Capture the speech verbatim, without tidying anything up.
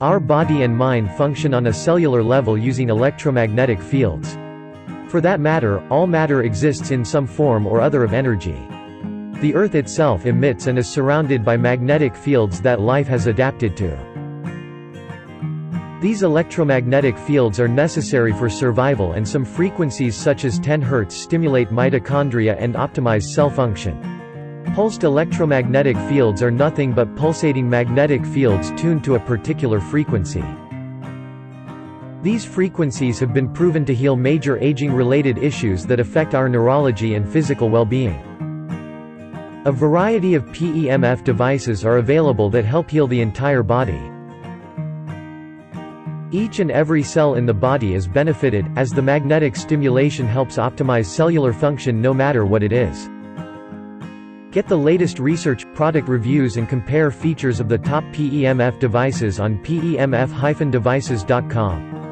Our body and mind function on a cellular level using electromagnetic fields. For that matter, all matter exists in some form or other of energy. The Earth itself emits and is surrounded by magnetic fields that life has adapted to. These electromagnetic fields are necessary for survival, and some frequencies such as ten hertz stimulate mitochondria and optimize cell function. Pulsed electromagnetic fields are nothing but pulsating magnetic fields tuned to a particular frequency. These frequencies have been proven to heal major aging-related issues that affect our neurology and physical well-being. A variety of P E M F devices are available that help heal the entire body. Each and every cell in the body is benefited, as the magnetic stimulation helps optimize cellular function no matter what it is. Get the latest research, product reviews and compare features of the top P E M F devices on P E M F dash devices dot com.